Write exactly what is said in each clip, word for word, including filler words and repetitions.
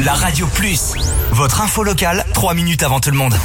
La Radio Plus, votre info locale, trois minutes avant tout le monde.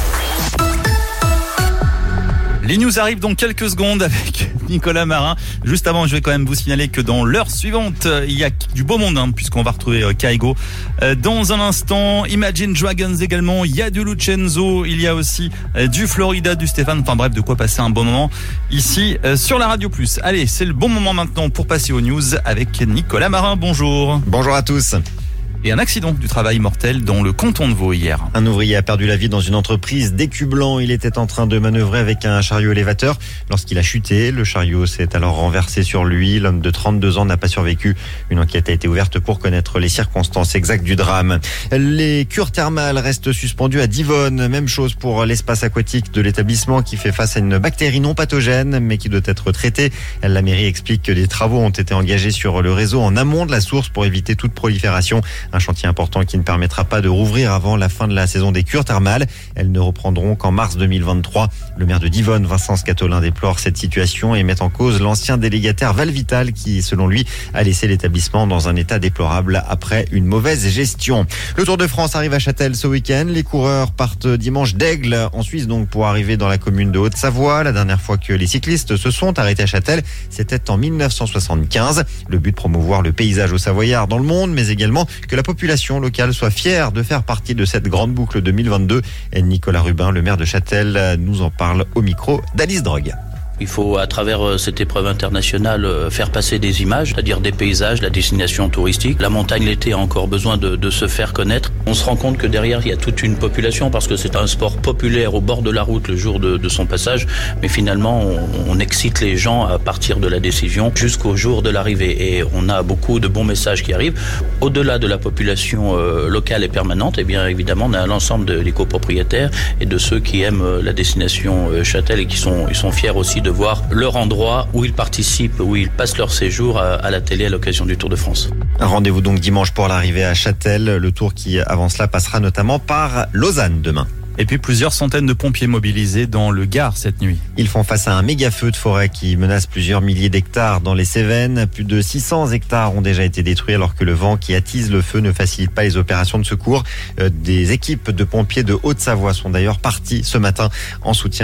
Les news arrivent dans quelques secondes avec Nicolas Marin. Juste avant, je vais quand même vous signaler que dans l'heure suivante, il y a du beau monde, hein, puisqu'on va retrouver euh, Kaigo. Euh, dans un instant, Imagine Dragons également, il y a du Lucenzo, il y a aussi euh, du Florida, du Stéphane. Enfin bref, de quoi passer un bon moment ici euh, sur la Radio Plus. Allez, c'est le bon moment maintenant pour passer aux news avec Nicolas Marin. Bonjour. Bonjour à tous. Et un accident du travail mortel dans le canton de Vaud hier. Un ouvrier a perdu la vie dans une entreprise d'Écublanc. Il était en train de manœuvrer avec un chariot élévateur lorsqu'il a chuté. Le chariot s'est alors renversé sur lui. L'homme de trente-deux ans n'a pas survécu. Une enquête a été ouverte pour connaître les circonstances exactes du drame. Les cures thermales restent suspendues à Divonne. Même chose pour l'espace aquatique de l'établissement qui fait face à une bactérie non pathogène mais qui doit être traitée. La mairie explique que des travaux ont été engagés sur le réseau en amont de la source pour éviter toute prolifération. Un chantier important qui ne permettra pas de rouvrir avant la fin de la saison des cures thermales. Elles ne reprendront qu'en mars deux mille vingt-trois. Le maire de Divonne, Vincent Scatolin, déplore cette situation et met en cause l'ancien délégataire Valvital qui, selon lui, a laissé l'établissement dans un état déplorable après une mauvaise gestion. Le Tour de France arrive à Châtel ce week-end. Les coureurs partent dimanche d'Aigle en Suisse donc pour arriver dans la commune de Haute-Savoie. La dernière fois que les cyclistes se sont arrêtés à Châtel, c'était en mille neuf cent soixante-quinze. Le but, promouvoir le paysage au Savoyard dans le monde, mais également que la population locale soit fière de faire partie de cette grande boucle deux mille vingt-deux. Et Nicolas Rubin, le maire de Châtel, nous en parle au micro d'Alice Drogue. Il faut, à travers cette épreuve internationale, faire passer des images, c'est-à-dire des paysages, la destination touristique. La montagne l'été a encore besoin de, de se faire connaître. On se rend compte que derrière, il y a toute une population parce que c'est un sport populaire au bord de la route le jour de, de son passage. Mais finalement, on, on excite les gens à partir de la décision jusqu'au jour de l'arrivée. Et on a beaucoup de bons messages qui arrivent. Au-delà de la population euh, locale et permanente, eh bien évidemment, on a l'ensemble de, des copropriétaires et de ceux qui aiment la destination euh, Châtel et qui sont, ils sont fiers aussi de de voir leur endroit où ils participent, où ils passent leur séjour à, à la télé à l'occasion du Tour de France. Un rendez-vous donc dimanche pour l'arrivée à Châtel. Le Tour qui, avant cela, passera notamment par Lausanne demain. Et puis plusieurs centaines de pompiers mobilisés dans le Gard cette nuit. Ils font face à un méga feu de forêt qui menace plusieurs milliers d'hectares dans les Cévennes. Plus de six cents hectares ont déjà été détruits alors que le vent qui attise le feu ne facilite pas les opérations de secours. Des équipes de pompiers de Haute-Savoie sont d'ailleurs parties ce matin en soutien